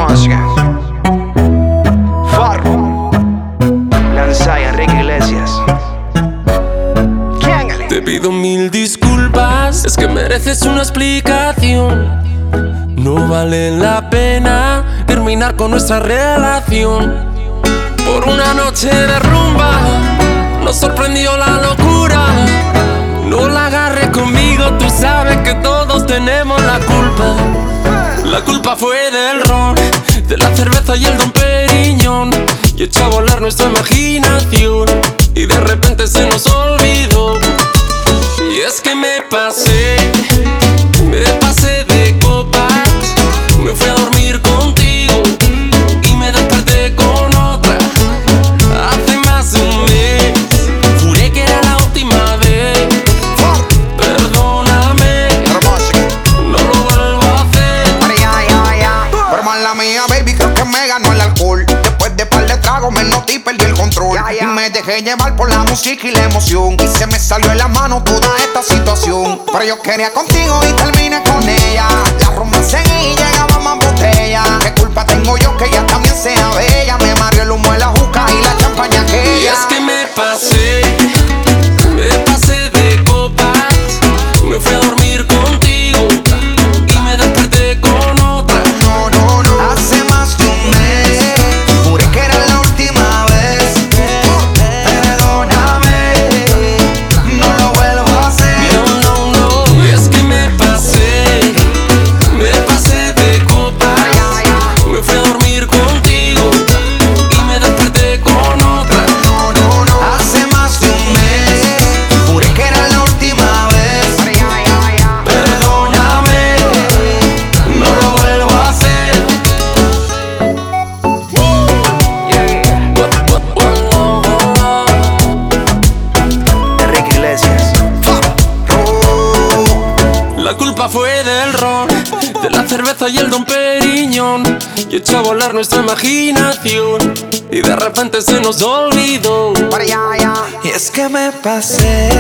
música. Farro, Lanzai, Enrique Iglesias. Te pido mil disculpas, es que mereces una explicación. No vale la pena terminar con nuestra relación. Por una noche de rumba nos sorprendió la locura. No la agarres conmigo, tú sabes que todos tenemos la culpa. La culpa fue del ron, de la cerveza y el Dom Periñón. Y echó a volar nuestra imaginación y de repente se nos olvidó. Y es que me pasé de copas. Me fui a dormir contigo y me desperté con otra. Hace más de un mes juré que era la última vez. Perdóname, no lo vuelvo a hacer. Pero mala mía, baby, creo que me ganó el alcohol. Después de par de tragos me noté y perdí el control. Y me dejé llevar por la música y la emoción. Y se me salió de la mano toda esta situación. Pero yo quería contigo y terminé con ella. La rumba seguí y llegaba más botella. ¿Qué culpa tengo yo que ella también sea bella? Me mareó el humo de la juca y la champaña aquella. Y es que me pasé de copas. Me fui a dormir contigo y me desperté con otra. No, hace más de un mes juré que era la última vez. Perdóname, no lo vuelvo a hacer. No. Y es que me pasé de copas. Me fui a dormir contigo y me desperté con otra. Hace más de un mes juré que era la última vez. Perdóname, no lo vuelvo a hacer. Enrique Iglesias. La culpa fue del ron, de la cerveza y el Dom Periñón. Y echó a volar nuestra imaginación y de repente se nos olvidó. Y es que me pasé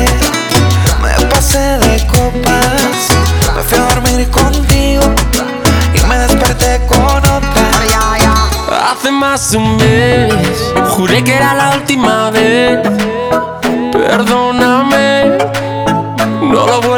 de copas. Me fui a dormir contigo y me desperté con otra. Hace más de un mes juré que era la última vez. Perdóname, no lo vuelvo